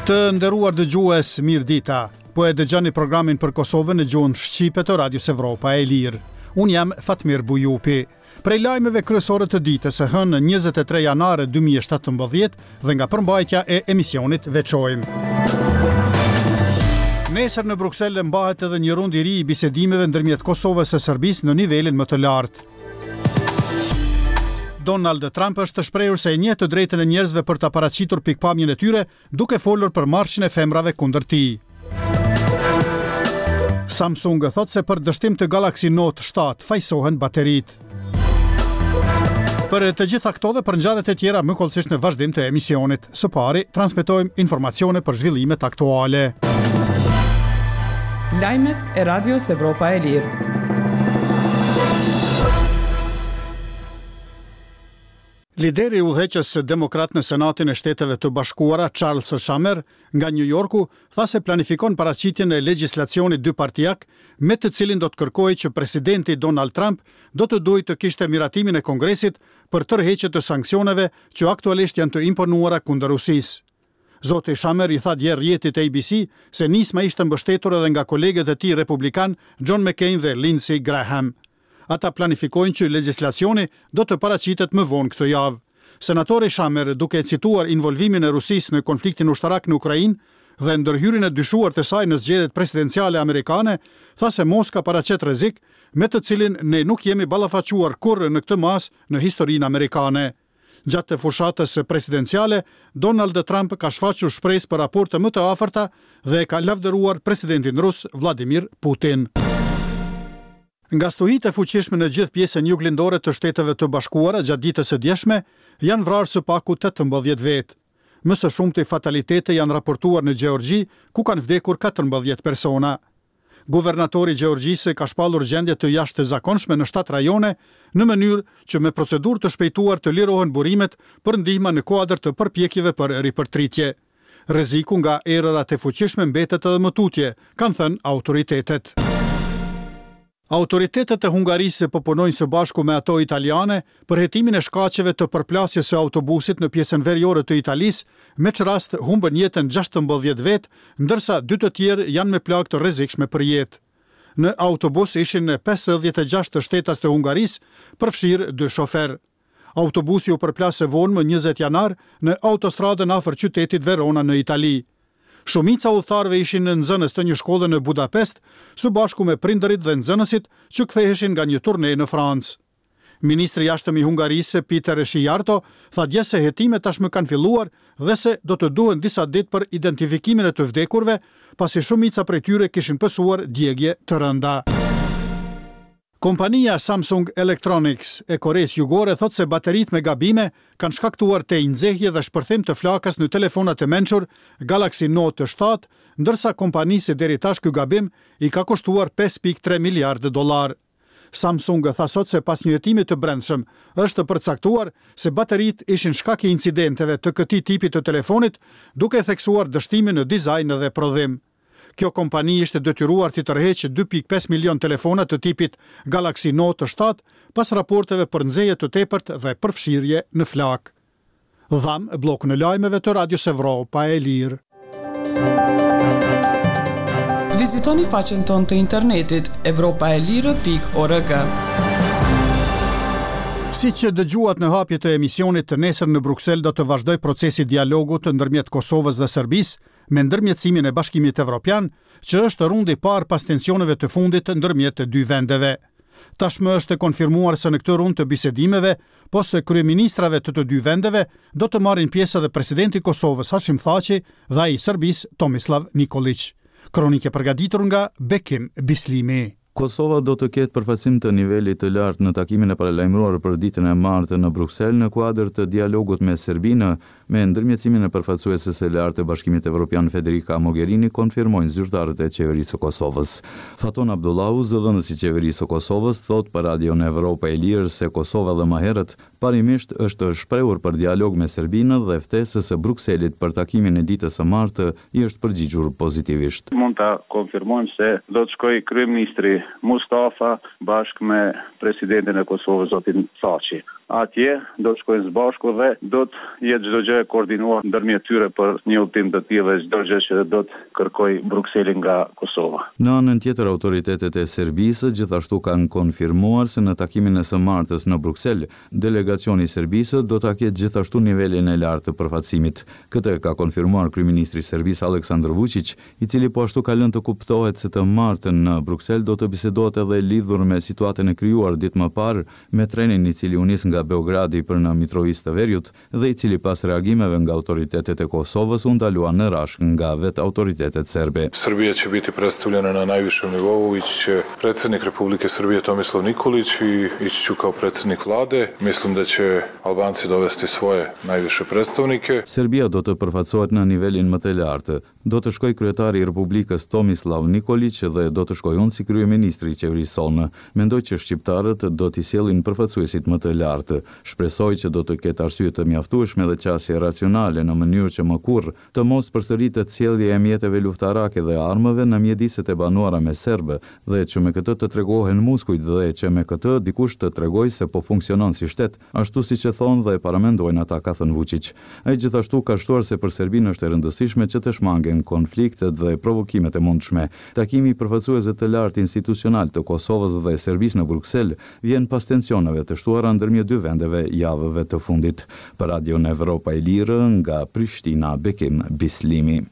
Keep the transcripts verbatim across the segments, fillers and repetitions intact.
Të nderuar dëgjues, mirë dita. Po e dëgjoni programin për Kosovën në gjuhën shqipe të Radios Evropa e Lirë. Unë jam Fatmir Bujupi. Prej lajmeve kryesore të ditës së hënë njëzet e tre janar dy mijë e shtatëmbëdhjetë dhe nga përmbajtja e emisionit veçojmë. Nesër në Bruksel mbahet edhe një rund i ri i bisedimeve ndërmjet Kosovës e Serbisë në nivelin më të lartë. Donald Trump është shprehur se e njeh të drejtën e njerëzve për ta paraqitur pikpamjen e tyre, duke folur për marshin e femrave kundër tij. Samsung thot se për dështim të Galaxy Note shtatë fajsohen bateritë. Për të gjitha këto dhe për ngjarjet e tjera më kollësisht në vazhdim të emisionit. Së pari, transmetojmë informacione për zhvillimet aktuale. Lajmet e Radios Evropa e Lirë. Lideri udhëheqës demokrat në Senatin e Shteteve të Bashkuara, Charles Schumer, nga New Yorku, tha se planifikon paraqitjen e legjislacionit dypartijak, me të cilin do të kërkojë që presidenti Donald Trump do të duhet të kishte miratimin e Kongresit për tërheqje të sanksioneve që aktualisht janë të imponuara kundër Rusisë. Zoti Schumer i tha dje rrjetit A B C se nisma ishte mbështetur edhe nga kolegët e tij republikan John McCain dhe Lindsey Graham. Ata planifikojnë që legjislacioni do të paraqitet më vonë këtë javë. Senatori Schumer, duke cituar involvimin e Rusisë në konfliktin ushtarak në Ukrainë dhe ndërhyrjen e dyshuar të saj në zgjedhjet presidenciale amerikane, tha se Moska paraqet rrezik me të cilin ne nuk jemi ballafaquar kurrë në këtë mas në historinë amerikane. Gjatë fushatës presidenciale, Donald Trump ka shfaqur shpresë për raporte më të afërta dhe ka lavdëruar presidentin rus Vladimir Putin. Nga stuhitë e fuqishme në gjithë pjesën juglindore të Shteteve të Bashkuara gjatë ditës së djeshme, janë vrarë së paku tetëmbëdhjetë vetë. Më së shumti fatalitete janë raportuar në Gjeorgji, ku kanë vdekur katërmbëdhjetë persona. Guvernatori i Gjeorgjisë ka shpallur gjendje të jashtëzakonshme në shtatë rajone, në mënyrë që me procedurë të shpejtuar të lirohen burimet për ndihmë në kuadër të përpjekjeve për ripërtritje. Rreziku nga erërat e fuqishme mbetet edhe më tutje, kanë thënë autoritetet. Autoritetet e Hungarisë po punojnë së bashku me ato italiane për hetimin e shkaqeve të përplasjes së autobusit në pjesën veriore të Italisë, me që rast humbën jetën gjashtëmbëdhjetë vetë, ndërsa dy të tjerë janë me plagë të rrezikshme për jetë. Në autobus ishin pesëdhjetë e gjashtë të shtetas të Hungarisë, përfshirë dy shofer. Autobusi u përplas së vonë më njëzet janar në autostradën afër qytetit Verona në Itali. Shumica udhëtarëve ishin në nxënës të një shkolle në Budapest, së bashku me prindërit dhe nxënësit që ktheheshin nga një turne në Francë. Ministri i jashtëm i Hungarisë, Peter Shijarto, tha dje se hetimet tashmë kanë filluar dhe se do të duhen disa ditë për identifikimin e të vdekurve, pasi shumica prej tyre kishin pësuar djegje të rënda. Kompania Samsung Electronics e Koreas Jugore thot se bateritë me gabime kanë shkaktuar te nxehje dhe shpërthim të flakës në telefonat e mençur Galaxy Note shtatë, ndërsa kompanisë deri tash ky gabim i ka kushtuar pesë pikë tre miliardë dollar. Samsung tha sot se pas një hetimi të brendshëm është përcaktuar se bateritë ishin shkak i incidenteve të këtij tipi të telefonit, duke theksuar dështimin në dizajn dhe prodhim. Kjo kompani ishte detyruar të tërheqë dy pikë pesë milion telefona të tipit Galaxy Note shtatë pas raporteve për nxehje të tepërt dhe përfshirje në flak. Dham blokun e lajmeve të Radios Evropa e Lirë. Vizitoni faqen tonë të internetit evropaelire pikë org. Si që dëgjuat në hapje të emisionit të nesër në Bruksel do të vazhdoj procesi dialogut ndërmjet Kosovës dhe Serbisë me ndërmjetësimin e Bashkimit Evropian, që është rundi i parë pas tensioneve të fundit ndërmjet të dy vendeve. Tashmë është konfirmuar se në këtë rund të bisedimeve, po se kryeministrave të të dy vendeve do të marrin pjesë edhe presidenti i Kosovës Hashim Thaçi dhe ai i Serbisë Tomislav Nikolić. Kronike përgatitur nga Bekim Bislimi. Kosova do të ketë përfaqësim të nivelit të lartë në takimin e paralajmëruar për ditën e martë në Bruksel në kuadër të dialogut me Serbinë, me ndërmjetësimin e përfaqësuesës së lartë të Bashkimit Evropian Federica Mogherini, konfirmojnë zyrtarët e qeverisë së Kosovës. Faton Abdullahu, zëdhënësi i qeverisë së Kosovës, thot për Radion Evropa e Lirë se Kosova dhe më herët parimisht është shprehur për dialog me Serbinë dhe ftesës së Brukselit për takimin e ditës së martë i është përgjigjur pozitivisht. Mund ta konfirmojmë se do të shkojë kryeministri Mustafa bashkë me presidentin e Kosovës zotin Thaçi. Atje do të shkojnë së bashku dhe do të jetë çdo gjë e koordinuar ndërmjet tyre për një udhtim të tillë dhe çdo gjë që do të kërkoj Brukseli nga Kosova. Në anën tjetër, autoritetet e Serbisë gjithashtu kanë konfirmuar se në takimin e së martës në Bruksel, delegacioni i Serbisë do ta ketë gjithashtu nivelin e lartë të përfaqësimit. Këtë ka konfirmuar kryeministri i Serbisë Aleksandar Vučić, i cili po ashtu ka lënë të kuptohet se të martën në Bruksel do të bisedohet edhe lidhur me situatën e krijuar ditë më parë me trenin i cili u nis nga Beogradi për në Mitrovic të Veriut dhe i cili pas reagimeve nga autoritetet e Kosovës u ndalua në rashk nga vetë autoritetet serbe. Srbija će biti predstavljena na najvišem nivou, ići će predsjednik Republike Srbije Tomislav Nikolić i ići ću kao predsjednik vlade. Mislim da će Albanci dovesti svoje najviše predstavnike. Serbia do të përfaqësohet në nivelin më të lartë. Do të shkoj kryetari i Republikës Tomislav Nikolić dhe do të shkoj unë si kryeministri i qeverisë sonë. Mendoj që shqiptarët do t'i sjellin përfaqësuesit më të lartë. Shpresoj që do të ketë arsye të mjaftueshme dhe qasje racionale në mënyrë që më kurrë të mos përsëritet sjellja e mjeteve luftarake dhe armëve në mjediset e banuara me serbë dhe që me këtë të tregohen muskujt dhe që me këtë dikush të tregojë se po funksionon si shtet, ashtu siç e thonë dhe paramendojnë ata, ka thënë Vučić. Ai gjithashtu ka shtuar se për Serbinë është e rëndësishme që të shmangen konfliktet dhe provokimet e mundshme. Takimi i përfaqësuesve të lartë institucional të Kosovës dhe Serbisë në Bruksel vjen pas tensioneve të shtuara ndërmjet dy vendeve javëve të fundit. Për Radion Evropa e Lirë, nga Prishtina, Bekim Bislimi.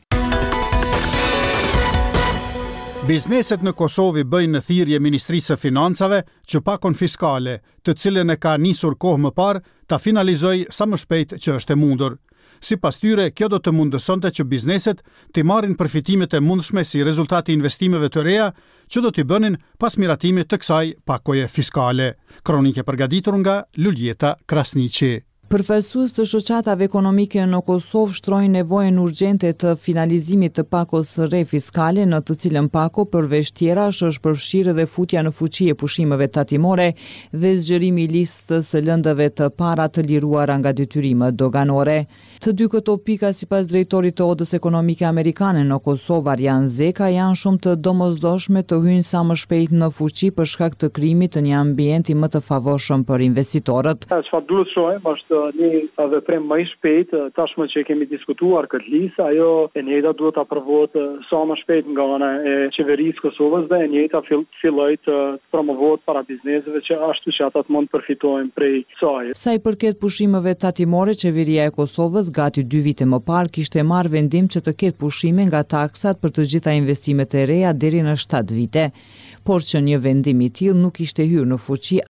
Bizneset në Kosovë bëjnë në thirrje Ministrisë së Financave që pakon fiskale, të cilën e ka nisur kohë më parë, ta finalizojë sa më shpejt që është e mundur. Sipas tyre, kjo do të mundësonte që bizneset të marrin përfitimet e mundshme si rezultati i investimeve të reja që do t'i bënin pas miratimit të kësaj pakoje fiskale. Kronike përgatitur nga Luljeta Krasniqi. Përfaqësues të shoqatave ekonomike në Kosovë shtrojnë nevojën urgjente të finalizimit të pakos së re fiskale, në të cilën pako përveç tjerash është përfshirë dhe futja në fuqi e pushimeve tatimore dhe zgjerimi i listës së lëndëve të para të liruara nga detyrimet doganore. Të dy këto pika, sipas drejtorit të Odës Ekonomike Amerikane në Kosovë, Arjan Zeka, janë shumë të domosdoshme të hyjnë sa më shpejt në fuqi për shkak të krijimit të një ambienti më të favorshëm për investitorët. Çfarë duhet shohim është një veprim më i shpejt, tashmë që kemi diskutuar këtë listë, ajo e njëjta duhet ta aprovohet sa më shpejt nga ana e qeverisë Kosovës dhe e njëjta filloj të promovohet para bizneseve që ashtu që ata të mund të përfitojnë prej saj. Sa i përket pushimeve tatimore, qeveria e Kosovës gati dy vite më parë kishte marrë vendim që të ketë pushime nga taksat për të gjitha investimet e reja deri në shtatë vite, por që një vendim i tillë nuk ishte hyrë në fuqi